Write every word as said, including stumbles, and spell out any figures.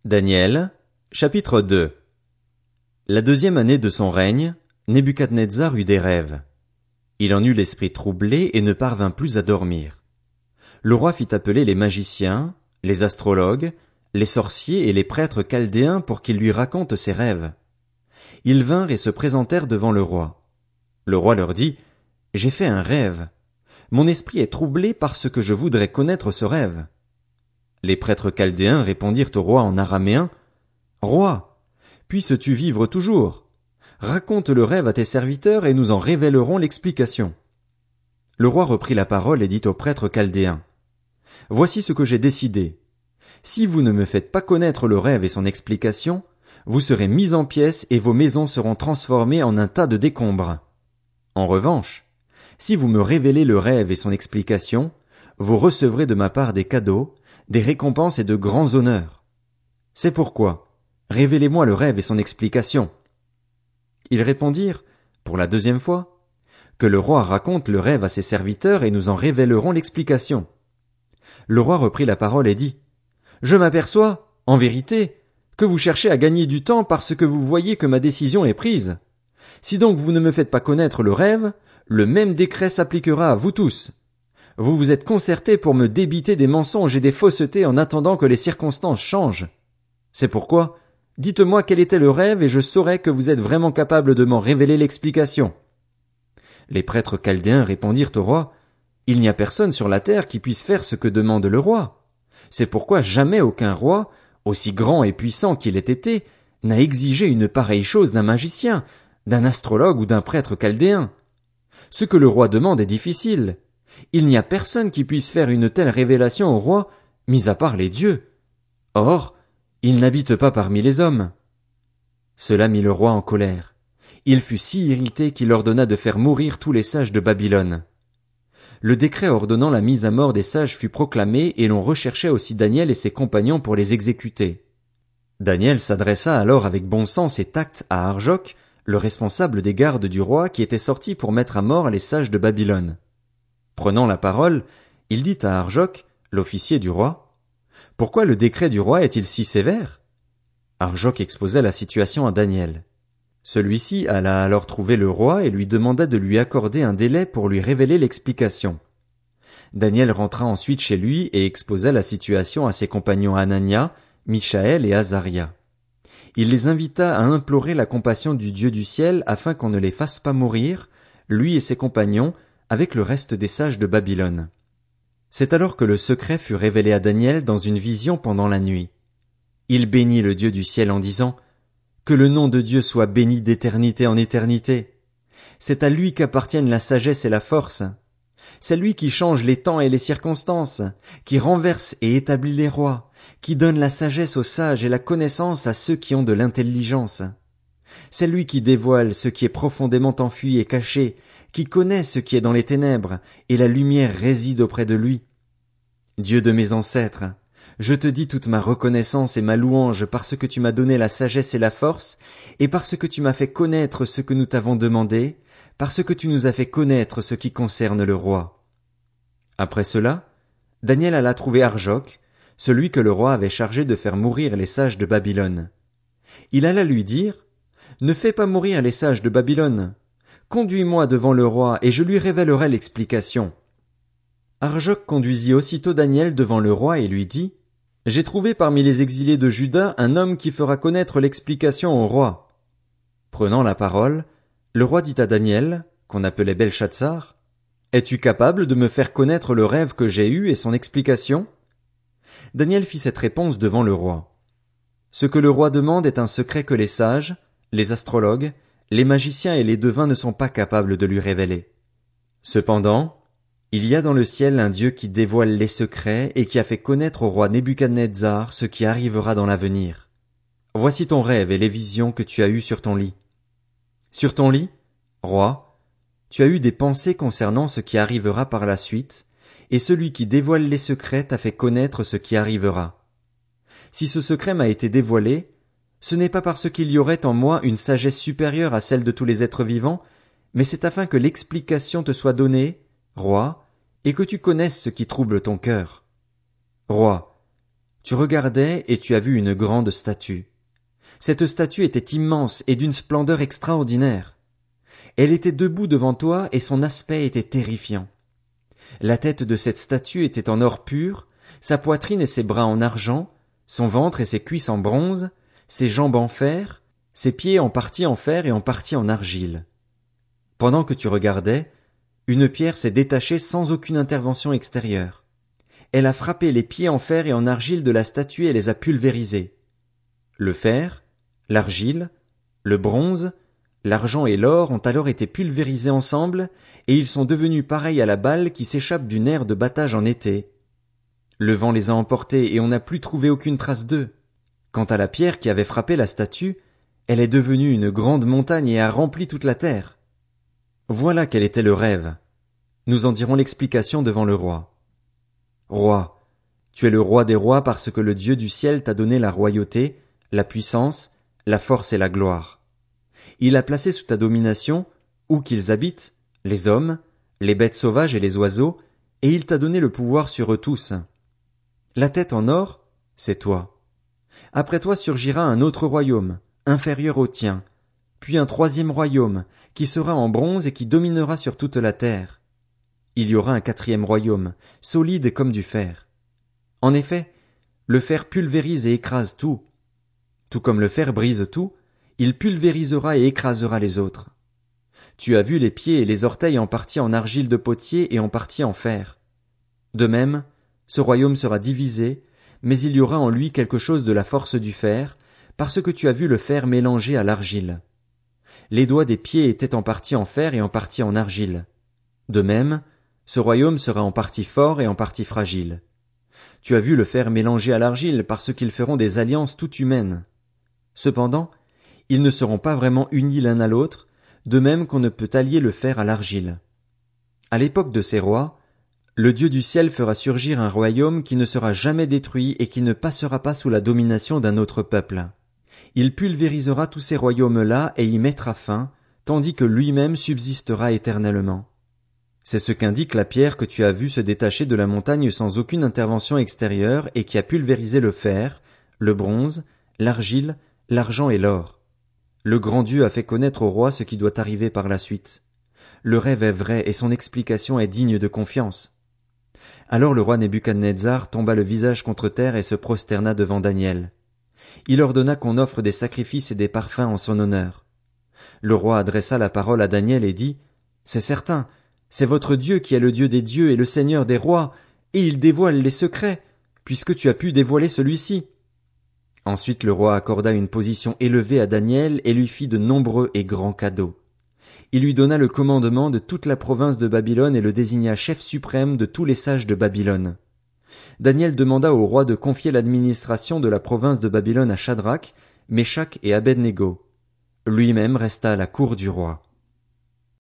Daniel, chapitre deux. La deuxième année de son règne, Nebuchadnezzar eut des rêves. Il en eut l'esprit troublé et ne parvint plus à dormir. Le roi fit appeler les magiciens, les astrologues, les sorciers et les prêtres chaldéens pour qu'ils lui racontent ses rêves. Ils vinrent et se présentèrent devant le roi. Le roi leur dit, « J'ai fait un rêve. Mon esprit est troublé parce que je voudrais connaître ce rêve. » Les prêtres chaldéens répondirent au roi en araméen, « Roi, puisses-tu vivre toujours? Raconte le rêve à tes serviteurs et nous en révélerons l'explication. » Le roi reprit la parole et dit aux prêtres chaldéens, « Voici ce que j'ai décidé. Si vous ne me faites pas connaître le rêve et son explication, vous serez mis en pièces et vos maisons seront transformées en un tas de décombres. En revanche, si vous me révélez le rêve et son explication, vous recevrez de ma part des cadeaux, des récompenses et de grands honneurs. C'est pourquoi, révélez-moi le rêve et son explication. » Ils répondirent, pour la deuxième fois, que le roi raconte le rêve à ses serviteurs et nous en révélerons l'explication. Le roi reprit la parole et dit, « Je m'aperçois, en vérité, que vous cherchez à gagner du temps parce que vous voyez que ma décision est prise. Si donc vous ne me faites pas connaître le rêve, le même décret s'appliquera à vous tous. Vous vous êtes concertés pour me débiter des mensonges et des faussetés en attendant que les circonstances changent. C'est pourquoi, dites-moi quel était le rêve et je saurai que vous êtes vraiment capable de m'en révéler l'explication. » Les prêtres chaldéens répondirent au roi, « Il n'y a personne sur la terre qui puisse faire ce que demande le roi. C'est pourquoi jamais aucun roi, aussi grand et puissant qu'il ait été, n'a exigé une pareille chose d'un magicien, d'un astrologue ou d'un prêtre chaldéen. Ce que le roi demande est difficile. Il n'y a personne qui puisse faire une telle révélation au roi, mis à part les dieux. Or, il n'habite pas parmi les hommes. » Cela mit le roi en colère. Il fut si irrité qu'il ordonna de faire mourir tous les sages de Babylone. Le décret ordonnant la mise à mort des sages fut proclamé et l'on recherchait aussi Daniel et ses compagnons pour les exécuter. Daniel s'adressa alors avec bon sens et tact à Arjoc, le responsable des gardes du roi qui était sorti pour mettre à mort les sages de Babylone. Prenant la parole, il dit à Arjoc, l'officier du roi, « Pourquoi le décret du roi est-il si sévère ?» Arjoc exposa la situation à Daniel. Celui-ci alla alors trouver le roi et lui demanda de lui accorder un délai pour lui révéler l'explication. Daniel rentra ensuite chez lui et exposa la situation à ses compagnons Anania, Michaël et Azaria. Il les invita à implorer la compassion du Dieu du ciel afin qu'on ne les fasse pas mourir, lui et ses compagnons, avec le reste des sages de Babylone. C'est alors que le secret fut révélé à Daniel dans une vision pendant la nuit. Il bénit le Dieu du ciel en disant, « Que le nom de Dieu soit béni d'éternité en éternité. C'est à lui qu'appartiennent la sagesse et la force. C'est lui qui change les temps et les circonstances, qui renverse et établit les rois, qui donne la sagesse aux sages et la connaissance à ceux qui ont de l'intelligence. C'est lui qui dévoile ce qui est profondément enfui et caché, qui connaît ce qui est dans les ténèbres, et la lumière réside auprès de lui. Dieu de mes ancêtres, je te dis toute ma reconnaissance et ma louange parce que tu m'as donné la sagesse et la force, et parce que tu m'as fait connaître ce que nous t'avons demandé, parce que tu nous as fait connaître ce qui concerne le roi. » Après cela, Daniel alla trouver Arjoc, celui que le roi avait chargé de faire mourir les sages de Babylone. Il alla lui dire, « Ne fais pas mourir les sages de Babylone. Conduis-moi devant le roi et je lui révélerai l'explication. » Arjoc conduisit aussitôt Daniel devant le roi et lui dit, « J'ai trouvé parmi les exilés de Juda un homme qui fera connaître l'explication au roi. » Prenant la parole, le roi dit à Daniel, qu'on appelait Belchatsar, « Es-tu capable de me faire connaître le rêve que j'ai eu et son explication ?» Daniel fit cette réponse devant le roi. « Ce que le roi demande est un secret que les sages, les astrologues, les magiciens et les devins ne sont pas capables de lui révéler. Cependant, il y a dans le ciel un Dieu qui dévoile les secrets et qui a fait connaître au roi Nebuchadnezzar ce qui arrivera dans l'avenir. Voici ton rêve et les visions que tu as eues sur ton lit. Sur ton lit, roi, tu as eu des pensées concernant ce qui arrivera par la suite, et celui qui dévoile les secrets t'a fait connaître ce qui arrivera. Si ce secret m'a été dévoilé, ce n'est pas parce qu'il y aurait en moi une sagesse supérieure à celle de tous les êtres vivants, mais c'est afin que l'explication te soit donnée, roi, et que tu connaisses ce qui trouble ton cœur. Roi, Tu regardais et tu as vu une grande statue. Cette statue était immense et d'une splendeur extraordinaire. Elle était debout devant toi et son aspect était terrifiant. La tête de cette statue était en or pur, sa poitrine et ses bras en argent, son ventre et ses cuisses en bronze, ses jambes en fer, ses pieds en partie en fer et en partie en argile. Pendant que tu regardais, une pierre s'est détachée sans aucune intervention extérieure. Elle a frappé les pieds en fer et en argile de la statue et les a pulvérisés. Le fer, l'argile, le bronze, l'argent et l'or ont alors été pulvérisés ensemble, et ils sont devenus pareils à la balle qui s'échappe du nerf de battage en été. Le vent les a emportés et on n'a plus trouvé aucune trace d'eux. Quant à la pierre qui avait frappé la statue, elle est devenue une grande montagne et a rempli toute la terre. Voilà quel était le rêve. Nous en dirons l'explication devant le roi. Roi, tu es le roi des rois parce que le Dieu du ciel t'a donné la royauté, la puissance, la force et la gloire. Il a placé sous ta domination, où qu'ils habitent, les hommes, les bêtes sauvages et les oiseaux, et il t'a donné le pouvoir sur eux tous. La tête en or, c'est toi. Après toi surgira un autre royaume, inférieur au tien, puis un troisième royaume, qui sera en bronze et qui dominera sur toute la terre. Il y aura un quatrième royaume, solide comme du fer. En effet, le fer pulvérise et écrase tout. Tout comme le fer brise tout, il pulvérisera et écrasera les autres. Tu as vu les pieds et les orteils en partie en argile de potier et en partie en fer. De même, ce royaume sera divisé, mais il y aura en lui quelque chose de la force du fer, parce que tu as vu le fer mélangé à l'argile. Les doigts des pieds étaient en partie en fer et en partie en argile. De même, ce royaume sera en partie fort et en partie fragile. Tu as vu le fer mélangé à l'argile parce qu'ils feront des alliances toutes humaines. Cependant, ils ne seront pas vraiment unis l'un à l'autre, de même qu'on ne peut allier le fer à l'argile. À l'époque de ces rois, le Dieu du ciel fera surgir un royaume qui ne sera jamais détruit et qui ne passera pas sous la domination d'un autre peuple. Il pulvérisera tous ces royaumes-là et y mettra fin, tandis que lui-même subsistera éternellement. C'est ce qu'indique la pierre que tu as vue se détacher de la montagne sans aucune intervention extérieure et qui a pulvérisé le fer, le bronze, l'argile, l'argent et l'or. Le grand Dieu a fait connaître au roi ce qui doit arriver par la suite. Le rêve est vrai et son explication est digne de confiance. Alors le roi Nebuchadnezzar tomba le visage contre terre et se prosterna devant Daniel. Il ordonna qu'on offre des sacrifices et des parfums en son honneur. Le roi adressa la parole à Daniel et dit « C'est certain, c'est votre Dieu qui est le Dieu des dieux et le Seigneur des rois, et il dévoile les secrets, puisque tu as pu dévoiler celui-ci. » Ensuite le roi accorda une position élevée à Daniel et lui fit de nombreux et grands cadeaux. Il lui donna le commandement de toute la province de Babylone et le désigna chef suprême de tous les sages de Babylone. Daniel demanda au roi de confier l'administration de la province de Babylone à Shadrach, Meshach et Abed-Négo. Lui-même resta à la cour du roi.